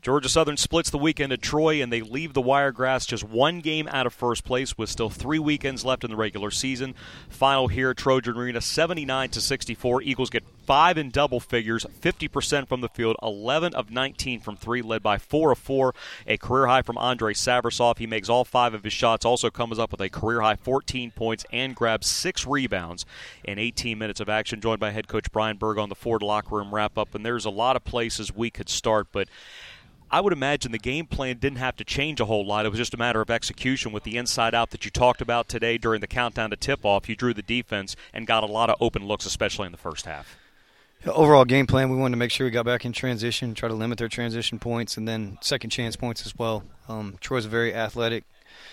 Georgia Southern splits the weekend at Troy, and they leave the Wiregrass just one game out of first place with still 3 weekends left in the regular season. Final here at Trojan Arena, 79-64. Eagles get 5 in double figures, 50% from the field, 11 of 19 from 3, led by 4 of 4. A career high from Andrei Savrasov. He makes all 5 of his shots, also comes up with a career high 14 points and grabs 6 rebounds in 18 minutes of action. Joined by head coach Brian Berg on the Ford locker room wrap-up, and there's a lot of places we could start, but I would imagine the game plan didn't have to change a whole lot. It was just a matter of execution with the inside-out that you talked about today during the countdown to tip-off. You drew the defense and got a lot of open looks, especially in the first half. Overall game plan, we wanted to make sure we got back in transition, try to limit their transition points, and then second chance points as well. Troy's very athletic,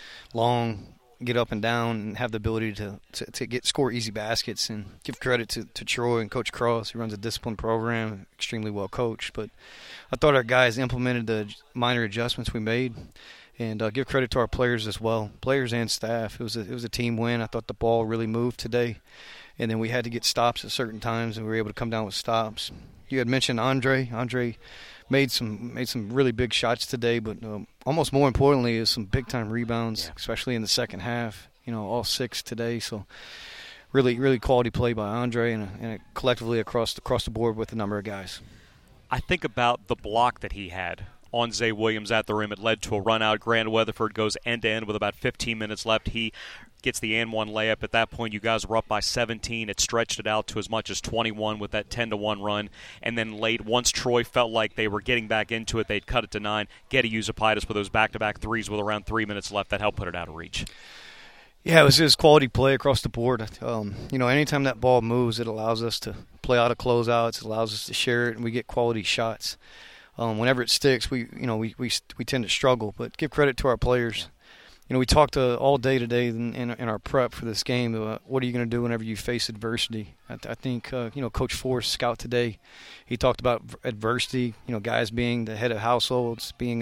long, get up and down, and have the ability to score easy baskets. And give credit to Troy and Coach Cross, who runs a disciplined program, extremely well coached. But I thought our guys implemented the minor adjustments we made, and give credit to our players as well, players and staff. It was a team win. I thought the ball really moved today, and then we had to get stops at certain times, and we were able to come down with stops. You had mentioned Andre. Andre made some really big shots today, but almost more importantly is some big-time rebounds, especially in the second half. All 6 today. So really quality play by Andre, and collectively across the board with a number of guys. I think about the block that he had on Zay Williams at the rim. It led to a run out. Grant Weatherford goes end-to-end with about 15 minutes left. He gets the and one layup. At that point, you guys were up by 17. It stretched it out to as much as 21 with that 10-1 run. And then late, once Troy felt like they were getting back into it, they'd cut it to 9. Getty Yusupaitis with those back-to-back threes with around 3 minutes left. That helped put it out of reach. Yeah, it was just quality play across the board. Anytime that ball moves, it allows us to play out of closeouts. It allows us to share it, and we get quality shots. Whenever it sticks, we tend to struggle. But give credit to our players. We talked all day today in our prep for this game about what are you going to do whenever you face adversity. I think Coach Forrest, scout today, he talked about adversity. Guys being the head of households, being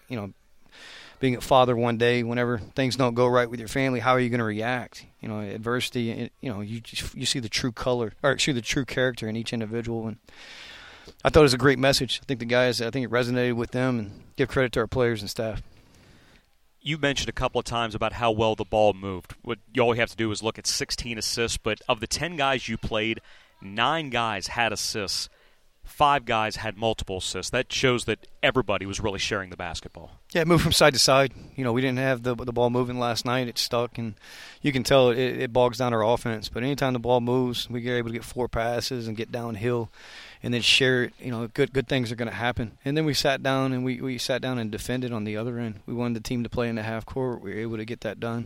a father one day. Whenever things don't go right with your family, how are you going to react? Adversity. You see the true color, or excuse the true character in each individual. And I thought it was a great message. I think the guys, it resonated with them, and give credit to our players and staff. You mentioned a couple of times about how well the ball moved. What you all have to do is look at 16 assists, but of the 10 guys you played, 9 guys had assists. 5 guys had multiple assists. That shows that everybody was really sharing the basketball. Yeah, it moved from side to side. We didn't have the ball moving last night. It stuck, and you can tell it bogs down our offense. But anytime the ball moves, we get able to get 4 passes and get downhill and then share it. Good things are going to happen. And then we sat down, and we sat down and defended on the other end. We wanted the team to play in the half court. We were able to get that done.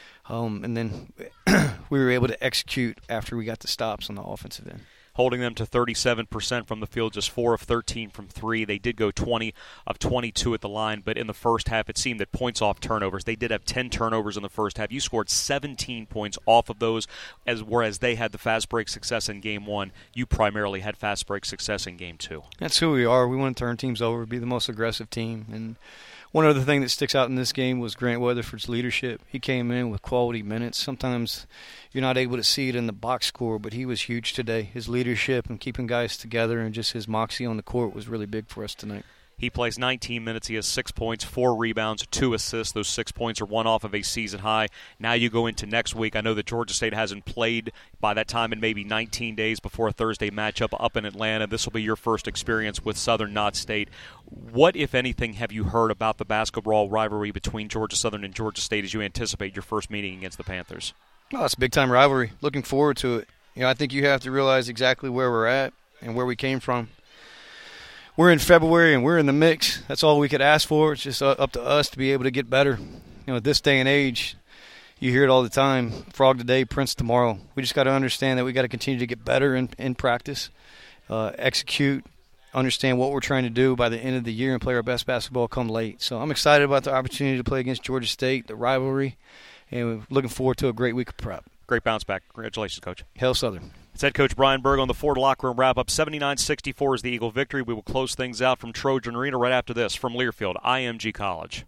And then we were able to execute after we got the stops on the offensive end. Holding them to 37% from the field, just 4 of 13 from 3. They did go 20 of 22 at the line, but in the first half it seemed that points off turnovers. They did have 10 turnovers in the first half. You scored 17 points off of those, whereas they had the fast break success in Game 1. You primarily had fast break success in Game 2. That's who we are. We want to turn teams over, be the most aggressive team. And one other thing that sticks out in this game was Grant Weatherford's leadership. He came in with quality minutes. Sometimes you're not able to see it in the box score, but he was huge today. His leadership and keeping guys together and just his moxie on the court was really big for us tonight. He plays 19 minutes. He has 6 points, 4 rebounds, 2 assists. Those 6 points are one off of a season high. Now you go into next week. I know that Georgia State hasn't played by that time in maybe 19 days before a Thursday matchup up in Atlanta. This will be your first experience with Southern Knott State. What, if anything, have you heard about the basketball rivalry between Georgia Southern and Georgia State as you anticipate your first meeting against the Panthers? Oh, it's a big-time rivalry. Looking forward to it. I think you have to realize exactly where we're at and where we came from. We're in February and we're in the mix. That's all we could ask for. It's just up to us to be able to get better. At this day and age, you hear it all the time, frog today, prince tomorrow. We just got to understand that we got to continue to get better in practice, execute, understand what we're trying to do by the end of the year and play our best basketball come late. So I'm excited about the opportunity to play against Georgia State, the rivalry, and we're looking forward to a great week of prep. Great bounce back. Congratulations, Coach. Hail Southern. It's head coach Brian Berg on the Ford locker room wrap-up. 79-64 is the Eagle victory. We will close things out from Trojan Arena right after this from Learfield, IMG College.